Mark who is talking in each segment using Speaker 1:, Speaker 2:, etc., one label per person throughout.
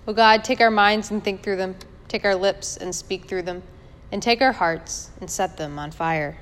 Speaker 1: O God, take our minds and think through them, take our lips and speak through them, and take our hearts and set them on fire.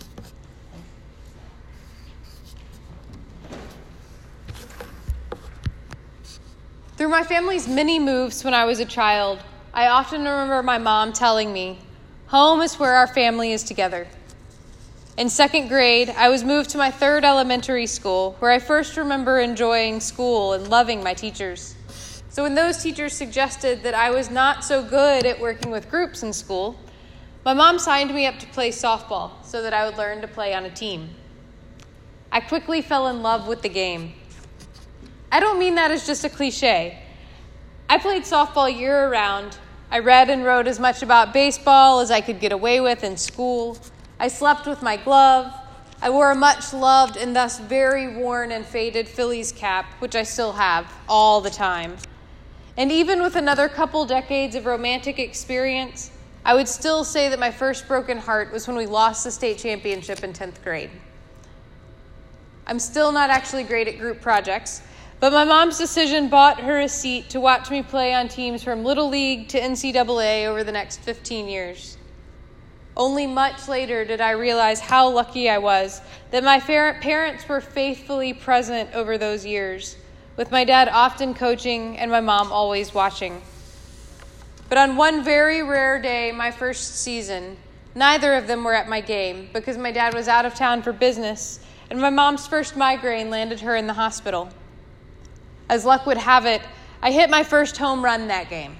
Speaker 1: Through my family's many moves when I was a child, I often remember my mom telling me, home is where our family is together. In second grade, I was moved to my third elementary school, where I first remember enjoying school and loving my teachers. So when those teachers suggested that I was not so good at working with groups in school, my mom signed me up to play softball so that I would learn to play on a team. I quickly fell in love with the game. I don't mean that as just a cliche. I played softball year-round. I read and wrote as much about baseball as I could get away with in school. I slept with my glove. I wore a much-loved and thus very worn and faded Phillies cap, which I still have all the time. And even with another couple decades of romantic experience, I would still say that my first broken heart was when we lost the state championship in 10th grade. I'm still not actually great at group projects, but my mom's decision bought her a seat to watch me play on teams from Little League to NCAA over the next 15 years. Only much later did I realize how lucky I was that my parents were faithfully present over those years, with my dad often coaching and my mom always watching. But on one very rare day, my first season, neither of them were at my game because my dad was out of town for business and my mom's first migraine landed her in the hospital. As luck would have it, I hit my first home run that game.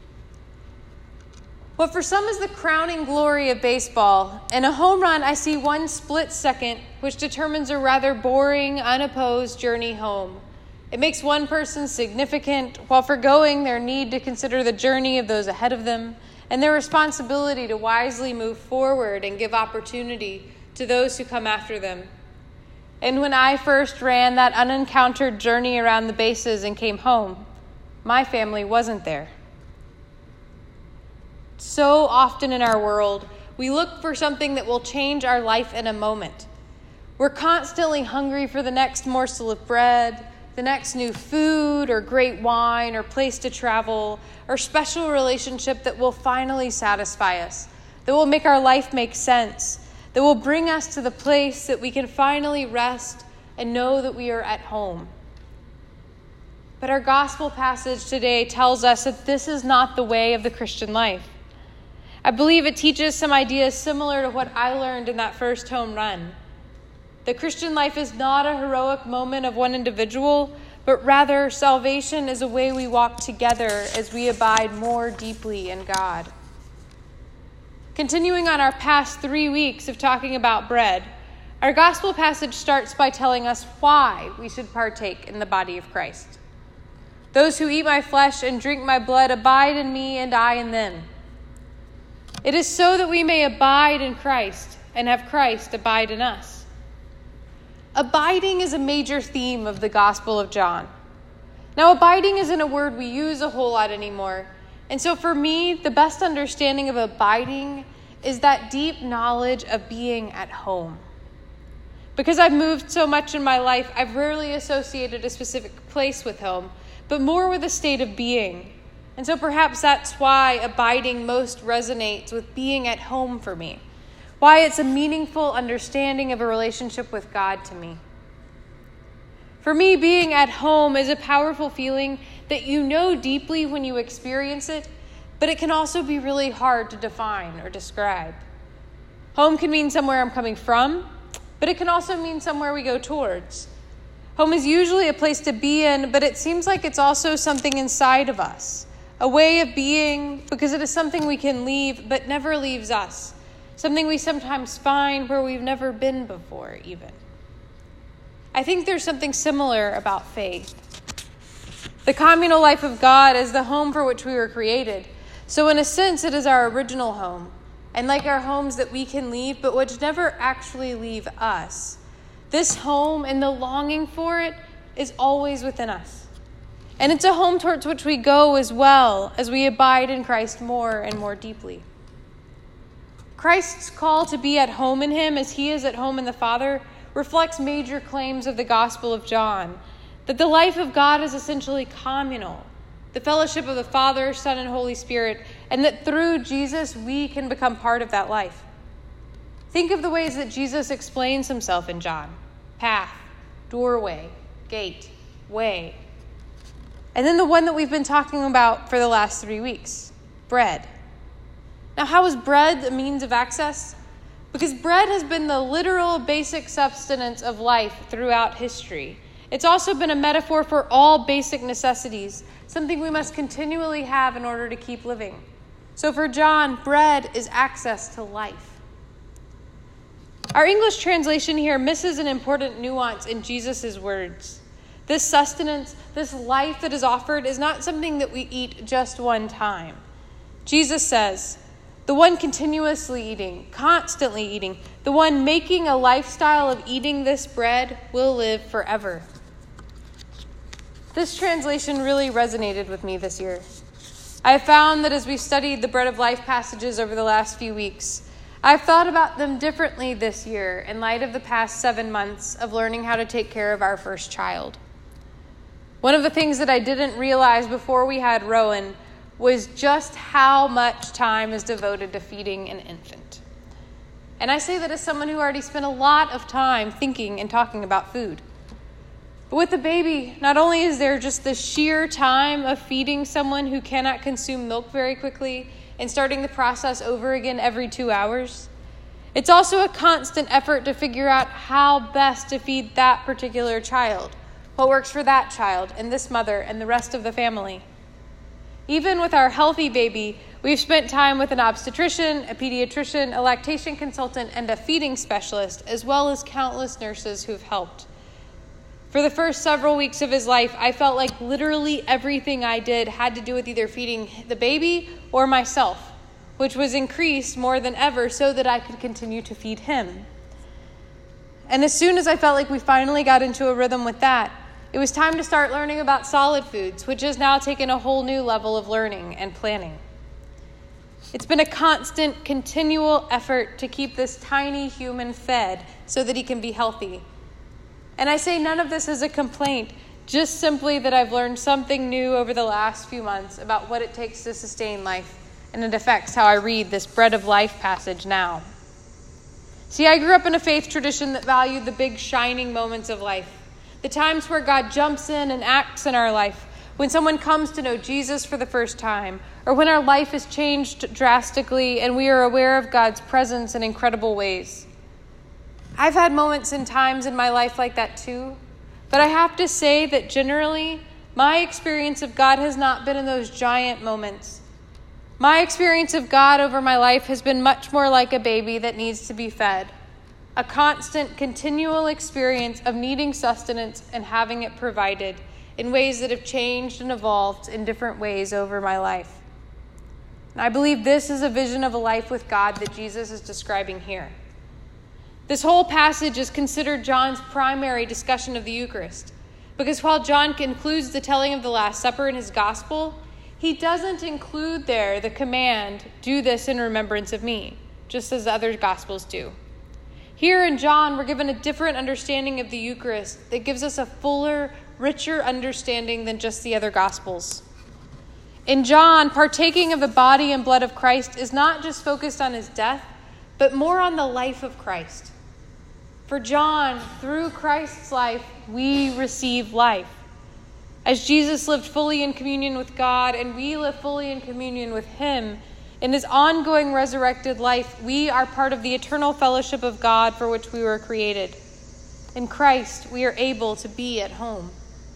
Speaker 1: What for some is the crowning glory of baseball, in a home run I see one split second which determines a rather boring, unopposed journey home. It makes one person significant while forgoing their need to consider the journey of those ahead of them and their responsibility to wisely move forward and give opportunity to those who come after them. And when I first ran that unencountered journey around the bases and came home, my family wasn't there. So often in our world, we look for something that will change our life in a moment. We're constantly hungry for the next morsel of bread, the next new food or great wine or place to travel or special relationship that will finally satisfy us, that will make our life make sense, that will bring us to the place that we can finally rest and know that we are at home. But our gospel passage today tells us that this is not the way of the Christian life. I believe it teaches some ideas similar to what I learned in that first home run. The Christian life is not a heroic moment of one individual, but rather salvation is a way we walk together as we abide more deeply in God. Continuing on our past 3 weeks of talking about bread, our gospel passage starts by telling us why we should partake in the body of Christ. Those who eat my flesh and drink my blood abide in me and I in them. It is so that we may abide in Christ and have Christ abide in us. Abiding is a major theme of the Gospel of John. Now, abiding isn't a word we use a whole lot anymore. And so for me, the best understanding of abiding is that deep knowledge of being at home. Because I've moved so much in my life, I've rarely associated a specific place with home, but more with a state of being. And so perhaps that's why abiding most resonates with being at home for me, why it's a meaningful understanding of a relationship with God to me. For me, being at home is a powerful feeling that you know deeply when you experience it, but it can also be really hard to define or describe. Home can mean somewhere I'm coming from, but it can also mean somewhere we go towards. Home is usually a place to be in, but it seems like it's also something inside of us, a way of being, because it is something we can leave but never leaves us, something we sometimes find where we've never been before even. I think there's something similar about faith. The communal life of God is the home for which we were created. So in a sense, it is our original home. And like our homes that we can leave, but which never actually leave us, this home and the longing for it is always within us. And it's a home towards which we go as well as we abide in Christ more and more deeply. Christ's call to be at home in him as he is at home in the Father reflects major claims of the Gospel of John, that the life of God is essentially communal, the fellowship of the Father, Son, and Holy Spirit, and that through Jesus we can become part of that life. Think of the ways that Jesus explains himself in John: path, doorway, gate, way. And then the one that we've been talking about for the last 3 weeks, bread. Now, how is bread a means of access? Because bread has been the literal basic sustenance of life throughout history. It's also been a metaphor for all basic necessities, something we must continually have in order to keep living. So for John, bread is access to life. Our English translation here misses an important nuance in Jesus' words. This sustenance, this life that is offered, is not something that we eat just one time. Jesus says, the one continuously eating, constantly eating, the one making a lifestyle of eating this bread will live forever. This translation really resonated with me this year. I have found that as we studied the Bread of Life passages over the last few weeks, I've thought about them differently this year in light of the past 7 months of learning how to take care of our first child. One of the things that I didn't realize before we had Rowan was just how much time is devoted to feeding an infant. And I say that as someone who already spent a lot of time thinking and talking about food. But with the baby, not only is there just the sheer time of feeding someone who cannot consume milk very quickly and starting the process over again every 2 hours, it's also a constant effort to figure out how best to feed that particular child, what works for that child and this mother and the rest of the family. Even with our healthy baby, we've spent time with an obstetrician, a pediatrician, a lactation consultant, and a feeding specialist, as well as countless nurses who've helped. For the first several weeks of his life, I felt like literally everything I did had to do with either feeding the baby or myself, which was increased more than ever so that I could continue to feed him. And as soon as I felt like we finally got into a rhythm with that, it was time to start learning about solid foods, which has now taken a whole new level of learning and planning. It's been a constant, continual effort to keep this tiny human fed so that he can be healthy. And I say none of this as a complaint, just simply that I've learned something new over the last few months about what it takes to sustain life, and it affects how I read this Bread of Life passage now. See, I grew up in a faith tradition that valued the big shining moments of life, the times where God jumps in and acts in our life, when someone comes to know Jesus for the first time, or when our life is changed drastically and we are aware of God's presence in incredible ways. I've had moments and times in my life like that too, but I have to say that generally, my experience of God has not been in those giant moments. My experience of God over my life has been much more like a baby that needs to be fed, a constant, continual experience of needing sustenance and having it provided in ways that have changed and evolved in different ways over my life. And I believe this is a vision of a life with God that Jesus is describing here. This whole passage is considered John's primary discussion of the Eucharist, because while John includes the telling of the Last Supper in his gospel, he doesn't include there the command, do this in remembrance of me, just as the other gospels do. Here in John, we're given a different understanding of the Eucharist that gives us a fuller, richer understanding than just the other Gospels. In John, partaking of the body and blood of Christ is not just focused on his death, but more on the life of Christ. For John, through Christ's life, we receive life. As Jesus lived fully in communion with God and we live fully in communion with him, in his ongoing resurrected life, we are part of the eternal fellowship of God for which we were created. In Christ, we are able to be at home.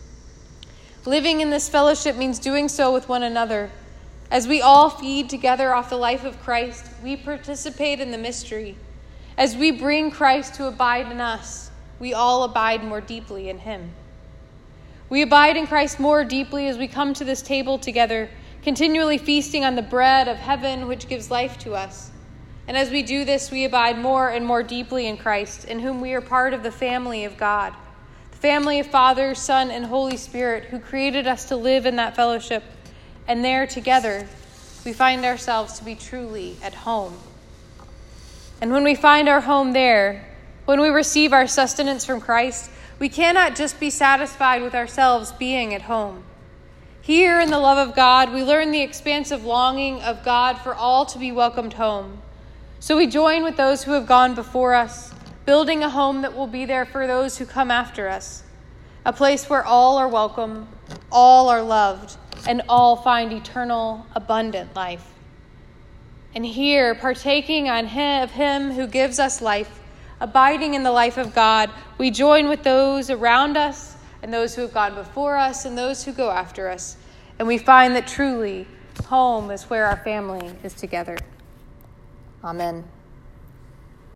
Speaker 1: Living in this fellowship means doing so with one another. As we all feed together off the life of Christ, we participate in the mystery. As we bring Christ to abide in us, we all abide more deeply in him. We abide in Christ more deeply as we come to this table together, continually feasting on the bread of heaven, which gives life to us. And as we do this, we abide more and more deeply in Christ, in whom we are part of the family of God, the family of Father, Son, and Holy Spirit, who created us to live in that fellowship. And there together, we find ourselves to be truly at home. And when we find our home there, when we receive our sustenance from Christ, we cannot just be satisfied with ourselves being at home. Here in the love of God, we learn the expansive longing of God for all to be welcomed home. So we join with those who have gone before us, building a home that will be there for those who come after us, a place where all are welcome, all are loved, and all find eternal, abundant life. And here, partaking of him who gives us life, abiding in the life of God, we join with those around us and those who have gone before us and those who go after us. And we find that truly home is where our family is together. Amen.